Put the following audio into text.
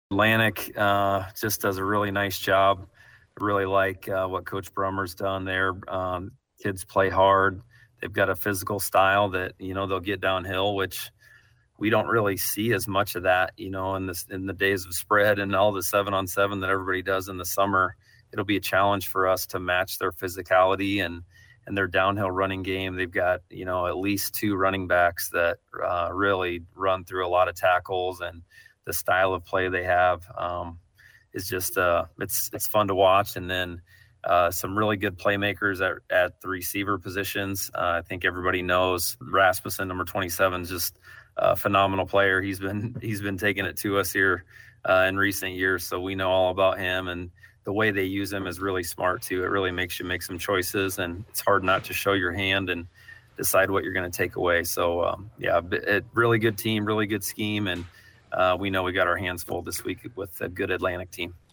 Atlantic just does a really nice job. I really like what Coach Brummer's done there. Kids play hard. They've got a physical style that, they'll get downhill, which we don't really see as much of that, in the days of spread and all the 7-on-7 that everybody does in the summer. It'll be a challenge for us to match their physicality and their downhill running game. They've got, at least 2 running backs that really run through a lot of tackles, and the style of play they have is just it's fun to watch. And then some really good playmakers at the receiver positions. I think everybody knows Rasmussen, number 27, is just a phenomenal player. He's been taking it to us here in recent years, so we know all about him, and the way they use him is really smart too. It really makes you make some choices, and it's hard not to show your hand and decide what you're going to take away. So really good team, really good scheme, and we know we got our hands full this week with a good Atlantic team.